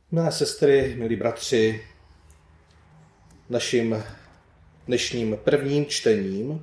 Milé sestry, milí bratři, naším dnešním prvním čtením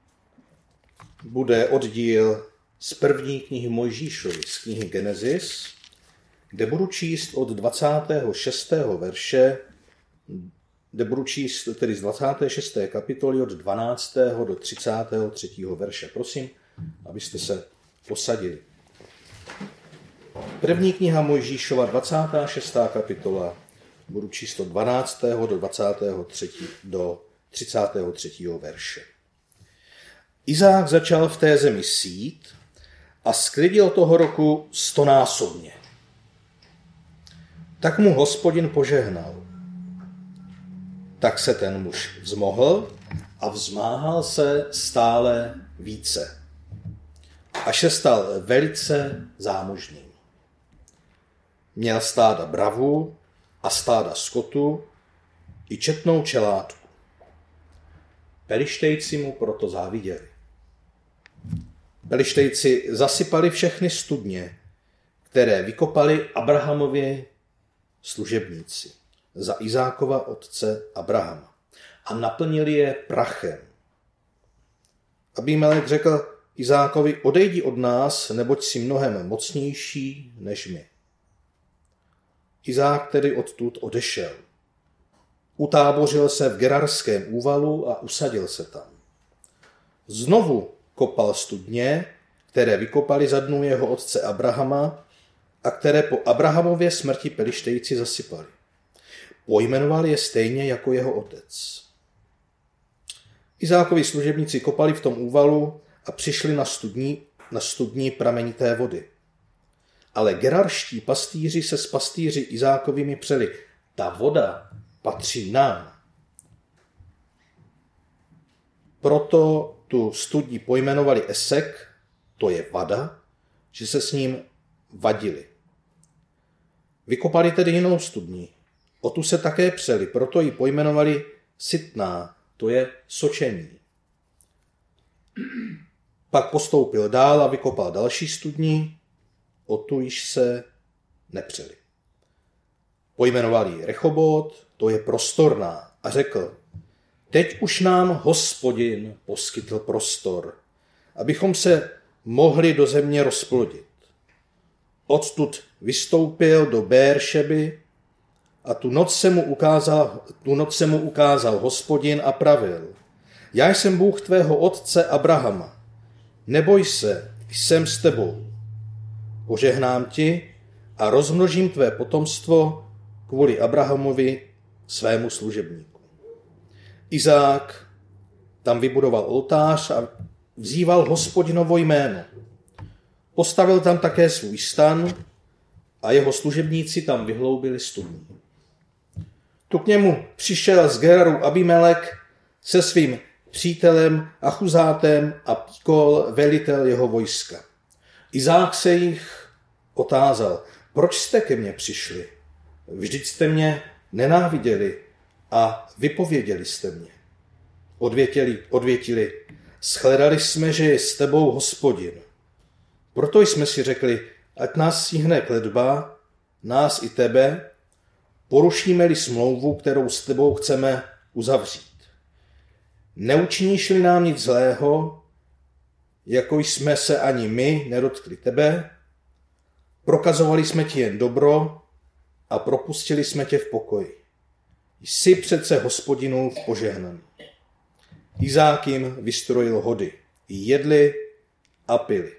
bude oddíl z první knihy Mojžíšovy, z knihy Genesis, kde budu číst od 26. verše, kde budu číst tedy z 26. kapitoly od 12. do 33. verše. Prosím, abyste se posadili. První kniha Mojžíšova, 26. kapitola, budu číst od 12. do 23. do 33. verše. Izák začal v té zemi sít a sklidil toho roku 100násobně. Tak mu Hospodin požehnal. Tak se ten muž vzmohl a vzmáhal se stále více, až se stal velice zámožným. Měl stáda bravů a stáda skotu i četnou čeládku. Pelištejci mu proto záviděli. Pelištejci zasypali všechny studně, které vykopali Abrahamovi služebníci za Izákova otce Abrahama a naplnili je prachem. Abimelech řekl Izákovi: odejdi od nás, neboť jsi mnohem mocnější než my. Izák tedy odtud odešel. Utábořil se v Gerarském úvalu a usadil se tam. Znovu kopal studně, které vykopali za dnů jeho otce Abrahama a které po Abrahamově smrti Pelištejci zasypali. Pojmenovali je stejně jako jeho otec. Izákovi služebníci kopali v tom úvalu a přišli na studni pramenité vody. Ale gerarští pastýři se s pastýři Izákovými přeli: ta voda patří nám. Proto tu studni pojmenovali Esek, to je vada, že se s ním vadili. Vykopali tedy jinou studni. O tu se také přeli, proto ji pojmenovali Sitná, to je sočení. Pak postoupil dál a vykopal další studni, o tu již se nepřeli. Pojmenovali ji Rechobot, to je prostorná, a řekl: teď už nám Hospodin poskytl prostor, abychom se mohli do země rozplodit. Odtud vystoupil do Béeršeby a tu noc se mu ukázal Hospodin a pravil: já jsem Bůh tvého otce Abrahama, neboj se, jsem s tebou. Požehnám ti a rozmnožím tvé potomstvo kvůli Abrahamovi, svému služebníku. Izák tam vybudoval oltář a vzýval Hospodinovo jméno. Postavil tam také svůj stan a jeho služebníci tam vyhloubili studni. Tu k němu přišel z Geraru Abimelech se svým přítelem Achuzátem a Píkol, velitel jeho vojska. Izák se jich otázal: proč jste ke mně přišli? Vždyť jste mě nenáviděli a vypověděli jste mě. Odvětili: shledali jsme, že je s tebou Hospodin. Proto jsme si řekli, ať nás stihne kletba, nás i tebe, porušíme-li smlouvu, kterou s tebou chceme uzavřít. Neučiníš-li nám nic zlého, jako jsme se ani my nedotkli tebe, prokazovali jsme ti jen dobro a propustili jsme tě v pokoji. Jsi přece Hospodinův požehnaný. Izák jim vystrojil hody. Jedli a pili.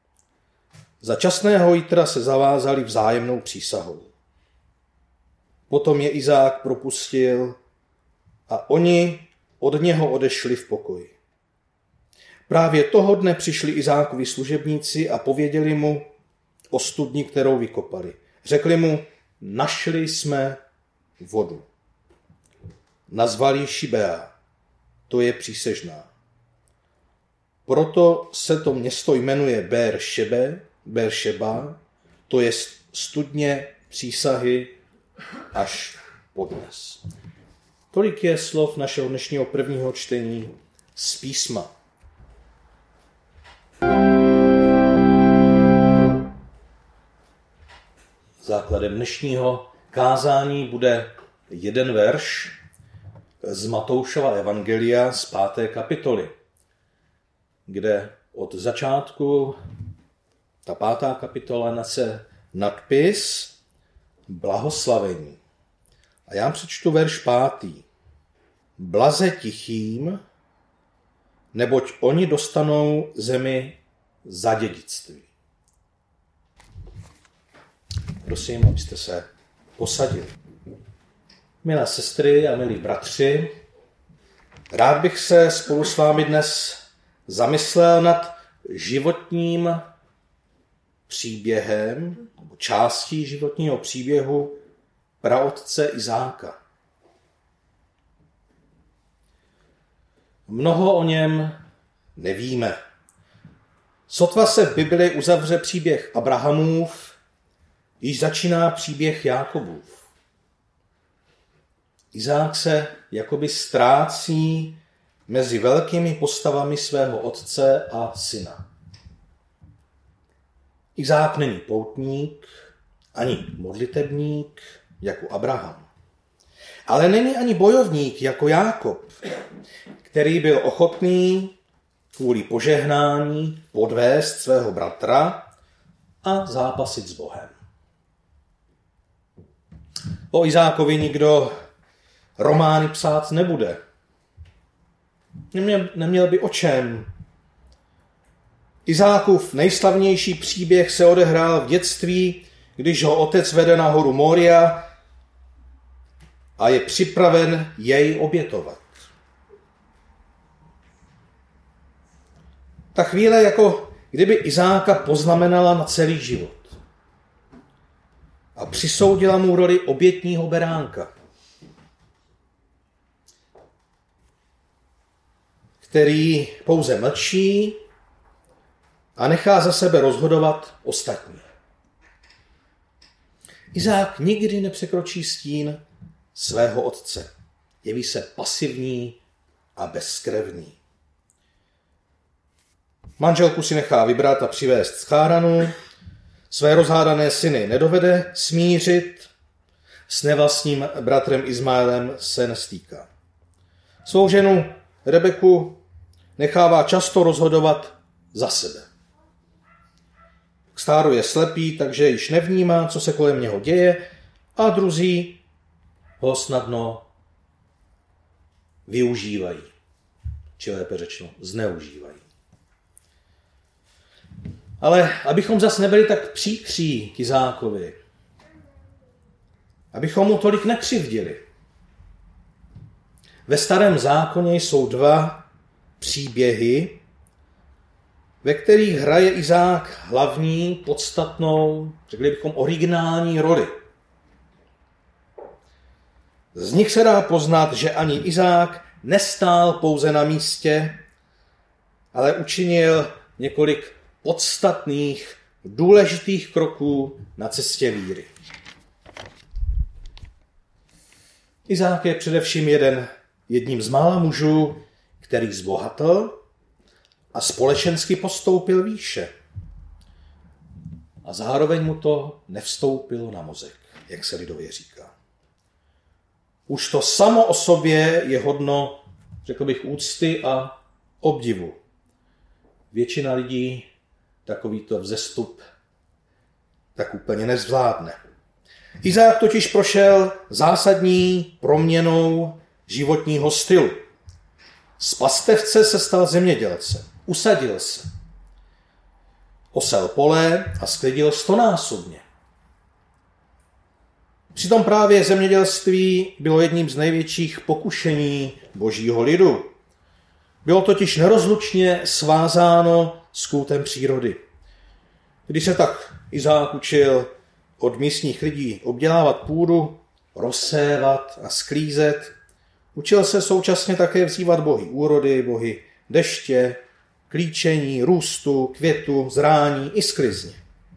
Za časného jitra se zavázali vzájemnou přísahou. Potom je Izák propustil a oni od něho odešli v pokoji. Právě toho dne přišli Izákovi služebníci a pověděli mu o studni, kterou vykopali. Řekli mu: našli jsme vodu. Nazvali ji Šibea, to je přísežná. Proto se to město jmenuje Béeršeba, to je studně přísahy až podnes. Tolik je slov našeho dnešního prvního čtení z písma. Základem dnešního kázání bude jeden verš z Matoušova evangelia z 5. kapitoly, kde od začátku ta 5. kapitola nese nadpis Blahoslavení. A já přečtu verš 5. Blaze tichým, neboť oni dostanou zemi za dědictví. Prosím, abyste se posadili. Milé sestry a milí bratři, rád bych se spolu s vámi dnes zamyslel nad životním příběhem, nebo částí životního příběhu praotce Izáka. Mnoho o něm nevíme. Sotva se v Bibli uzavře příběh Abrahamův, již začíná příběh Jákobův. Izák se jakoby ztrácí mezi velkými postavami svého otce a syna. Izák není poutník, ani modlitebník jako Abraham. Ale není ani bojovník jako Jákob, který byl ochotný kvůli požehnání podvést svého bratra a zápasit s Bohem. O Izákovi nikdo romány psát nebude. Neměl by o čem. Izákův nejslavnější příběh se odehrál v dětství, když ho otec vede na horu Moria a je připraven jej obětovat. Ta chvíle jako kdyby Izáka poznamenala na celý život a přisoudila mu roli obětního beránka, který pouze mlčí a nechá za sebe rozhodovat ostatní. Izák nikdy nepřekročí stín svého otce. Jeví se pasivní a bezkrevný. Manželku si nechá vybrat a přivést z Cháranu. Své rozhádané syny nedovede smířit. S nevlastním bratrem Izmaelem se nestýká. Svou ženu Rebeku nechává často rozhodovat za sebe. Stáro je slepý, takže již nevnímá, co se kolem něho děje, a druzí ho snadno využívají, či lépe řečeno zneužívají. Ale abychom zas nebyli tak příkří k Izákovi, abychom mu tolik nekřivdili, ve Starém zákoně jsou dva příběhy, ve kterých hraje Izák hlavní, podstatnou, řekli bychom originální roli. Z nich se dá poznat, že ani Izák nestál pouze na místě, ale učinil několik podstatných, důležitých kroků na cestě víry. Izák je především jedním z mála mužů, který zbohatl a společensky postoupil výše. A zároveň mu to nevstoupilo na mozek, jak se lidově říká. Už to samo o sobě je hodno, řekl bych, úcty a obdivu. Většina lidí takovýto vzestup tak úplně nezvládne. Izák totiž prošel zásadní proměnou životního stylu. Z pastevce se stal zemědělcem. Usadil se. Osel pole a sklidil 100násobně. Přitom právě zemědělství bylo jedním z největších pokušení božího lidu. Bylo totiž nerozlučně svázáno s kultem přírody. Když se tak Izák učil od místních lidí obdělávat půdu, rozsévat a sklízet, učil se současně také vzývat bohy úrody, bohy deště, klíčení, růstu, květu, zrání i sklizně.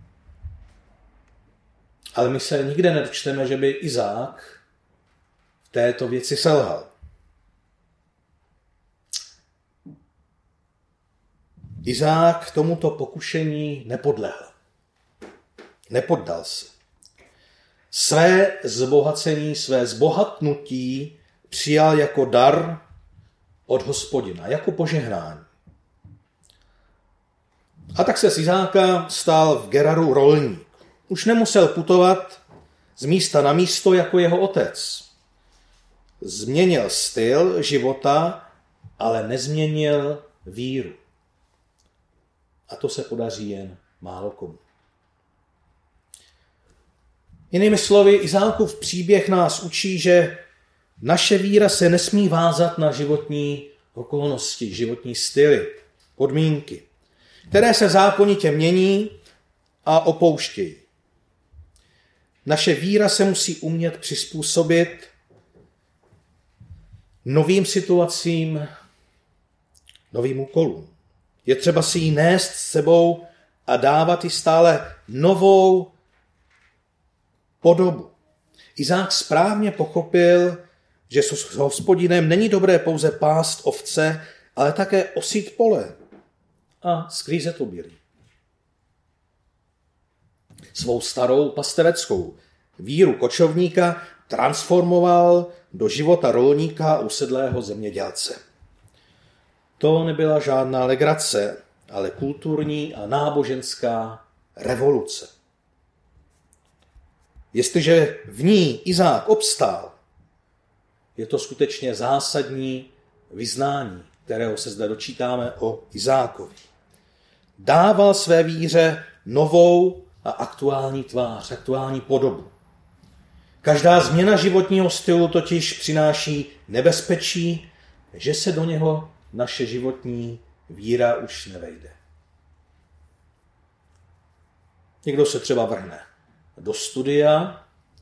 Ale my se nikde nedočteme, že by Izák v této věci selhal. Izák tomuto pokušení nepodlehl. Nepoddal se. své zbohacení, své zbohatnutí přijal jako dar od Hospodina, jako požehnání. A tak se z Izáka stal v Geraru rolník. Už nemusel putovat z místa na místo jako jeho otec. Změnil styl života, ale nezměnil víru. A to se podaří jen málo komu. Jinými slovy, Izákův příběh nás učí, že naše víra se nesmí vázat na životní okolnosti, životní styly, podmínky, které se zákonitě mění a opouštějí. Naše víra se musí umět přizpůsobit novým situacím, novým úkolům. Je třeba si ji nést s sebou a dávat ji stále novou podobu. Izák správně pochopil, že s Hospodinem není dobré pouze pást ovce, ale také osít pole a sklízet obilí. Svou starou pastereckou víru kočovníka transformoval do života rolníka a usedlého zemědělce. To nebyla žádná legrace, ale kulturní a náboženská revoluce. Jestliže v ní Izák obstál, je to skutečně zásadní vyznání, kterého se zde dočítáme o Izákovi. Dával své víře novou a aktuální tvář, aktuální podobu. Každá změna životního stylu totiž přináší nebezpečí, že se do něho naše životní víra už nevejde. Někdo se třeba vrhne do studia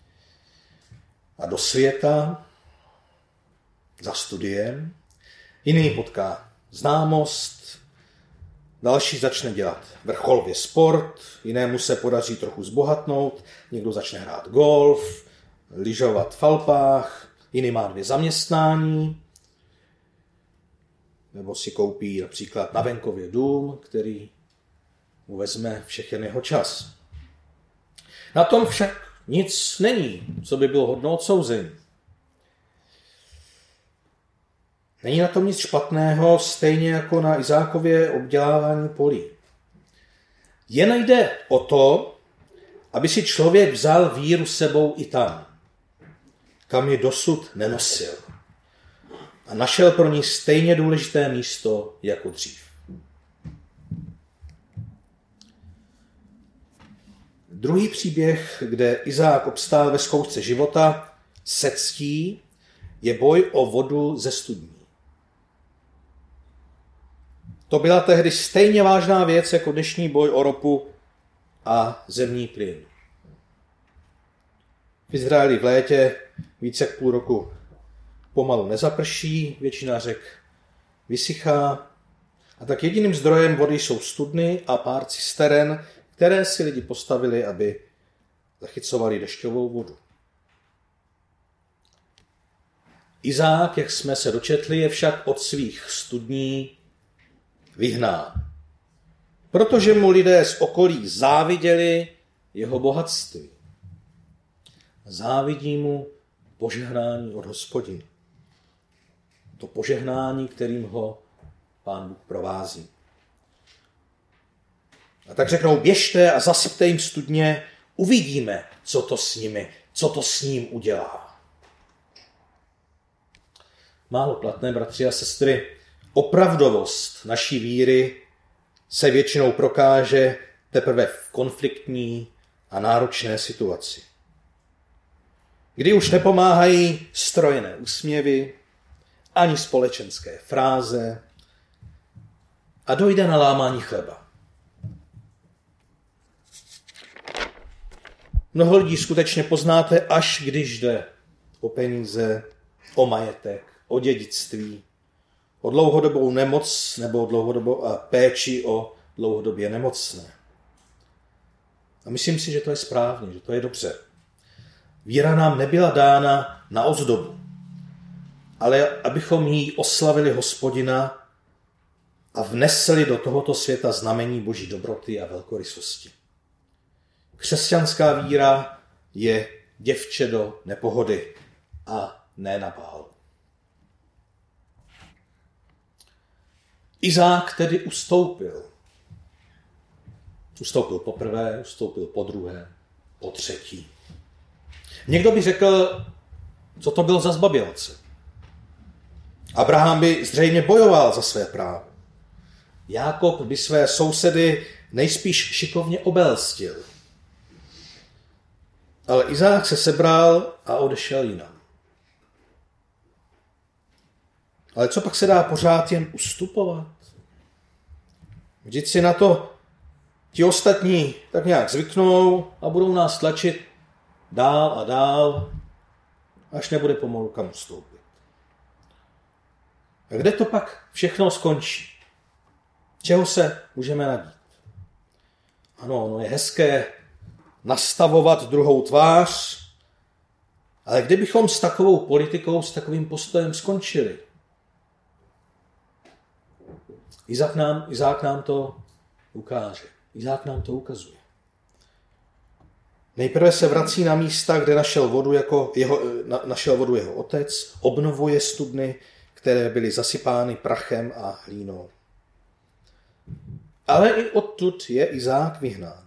a do světa za studiem, jiný potká známost, další začne dělat vrcholově sport, jinému se podaří trochu zbohatnout, někdo začne hrát golf, lyžovat v Alpách, jiný má 2 zaměstnání, nebo si koupí například na venkově dům, který mu vezme všechen jeho čas. Na tom však nic není, co by bylo hodno odsouzení. Není na tom nic špatného, stejně jako na Izákově obdělávání polí. Jen jde o to, aby si člověk vzal víru sebou i tam, kam ji dosud nenosil. A našel pro ní stejně důležité místo jako dřív. Druhý příběh, kde Izák obstál ve zkoušce života, se ctí, je boj o vodu ze studní. To byla tehdy stejně vážná věc jako dnešní boj o ropu a zemní plyn. V Izraeli v létě více jak půl roku pomalu nezaprší, většina řek vysychá a tak jediným zdrojem vody jsou studny a pár cisteren, které si lidi postavili, aby zachycovali dešťovou vodu. Izák, jak jsme se dočetli, je však od svých studní vyhnán, protože mu lidé z okolí záviděli jeho bohatství. Závidí mu požehnání od Hospodina. To požehnání, kterým ho Pán Bůh provází. A tak řeknou, běžte a zasypte jim studně, uvidíme, co to s ním udělá. Málo platné, bratři a sestry, opravdovost naší víry se většinou prokáže teprve v konfliktní a náročné situaci. Kdy už nepomáhají strojené úsměvy, ani společenské fráze a dojde na lámání chleba. Mnoho lidí skutečně poznáte, až když jde o peníze, o majetek, o dědictví, o dlouhodobou nemoc nebo o dlouhodobou péči o dlouhodobě nemocné. A myslím si, že to je správně, že to je dobře. Víra nám nebyla dána na ozdobu, ale abychom jí oslavili Hospodina a vnesli do tohoto světa znamení Boží dobroty a velkorysosti. Křesťanská víra je děvče do nepohody a ne na bál. Izák tedy ustoupil. Ustoupil poprvé, ustoupil podruhé, potřetí. Někdo by řekl, co to byl za zbabělce. Abraham by zřejmě bojoval za své právo. Jákob by své sousedy nejspíš šikovně obelstil. Ale Izák se sebral a odešel jinam. Ale co pak se dá pořád jen ustupovat? Vždyť si na to ti ostatní tak nějak zvyknou a budou nás tlačit dál a dál, až nebude pomalu kam ustoupit. A kde to pak všechno skončí? Čeho se můžeme nadít? Ano, ono je hezké nastavovat druhou tvář, ale kdybychom s takovou politikou, s takovým postojem skončili? Izák nám to ukáže. Izák nám to ukazuje. Nejprve se vrací na místa, kde našel vodu jeho otec, obnovuje studny, které byly zasypány prachem a hlínou. Ale i odtud je Izák vyhnán.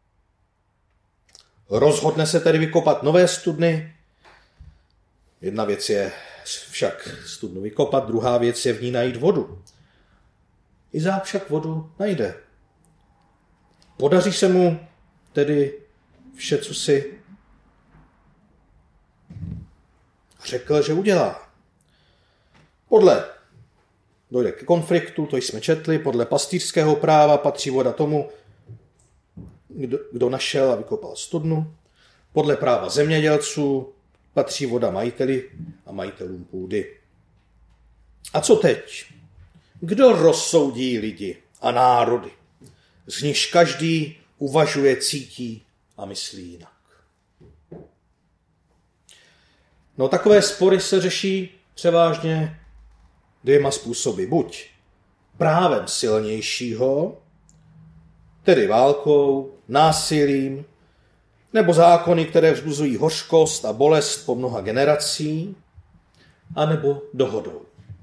Rozhodne se tedy vykopat nové studny. Jedna věc je však studnu vykopat, druhá věc je v ní najít vodu. Izák však vodu najde. Podaří se mu tedy vše, co si řekl, že udělá. Dojde k konfliktu, to jsme četli, podle pastýřského práva patří voda tomu, kdo našel a vykopal studnu. Podle práva zemědělců patří voda majiteli a majitelům půdy. A co teď? Kdo rozsoudí lidi a národy, z nichž každý uvažuje, cítí a myslí jinak? No, takové spory se řeší převážně dvěma způsoby. Buď právem silnějšího, tedy válkou, násilím, nebo zákony, které vzbuzují hořkost a bolest po mnoha generací, anebo dohodou.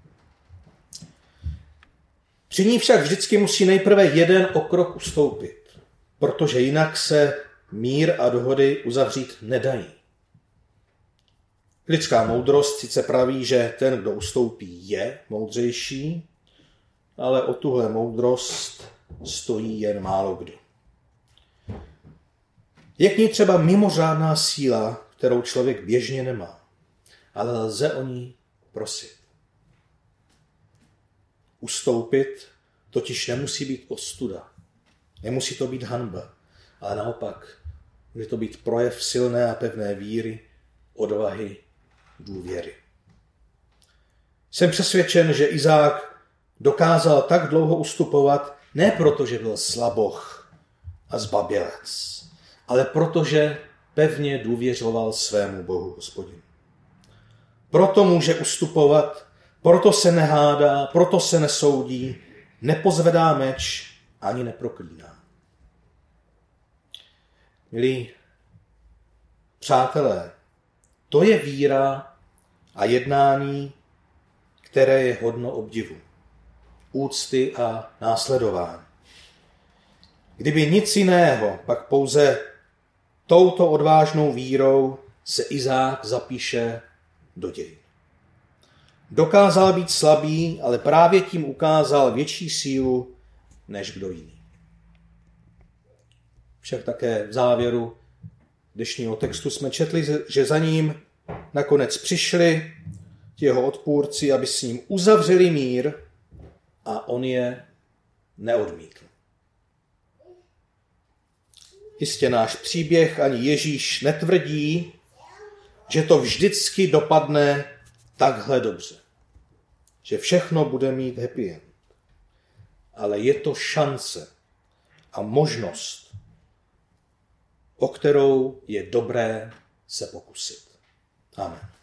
Při ní však vždycky musí nejprve jeden o krok ustoupit, protože jinak se mír a dohody uzavřít nedají. Lidská moudrost sice praví, že ten, kdo ustoupí, je moudřejší, ale o tuhle moudrost stojí jen málo kdo. Je k ní třeba mimořádná síla, kterou člověk běžně nemá, ale lze o ní prosit. Ustoupit totiž nemusí být ostuda, nemusí to být hanba, ale naopak může to být projev silné a pevné víry, odvahy, důvěry. Jsem přesvědčen, že Izák dokázal tak dlouho ustupovat, ne proto, že byl slaboch a zbabělec, ale protože pevně důvěřoval svému Bohu Hospodinu. Proto může ustupovat, proto se nehádá, proto se nesoudí, nepozvedá meč ani neproklíná. Milí přátelé, to je víra a jednání, které je hodno obdivu, úcty a následování. Kdyby nic jiného, pak pouze touto odvážnou vírou se Izák zapíše do dějin. Dokázal být slabý, ale právě tím ukázal větší sílu než kdo jiný. Však také v závěru dnešního textu jsme četli, že za ním nakonec přišli ti jeho odpůrci, aby s ním uzavřeli mír, a on je neodmítl. Jistě náš příběh ani Ježíš netvrdí, že to vždycky dopadne takhle dobře. Že všechno bude mít happy end. Ale je to šance a možnost, o kterou je dobré se pokusit. Amen.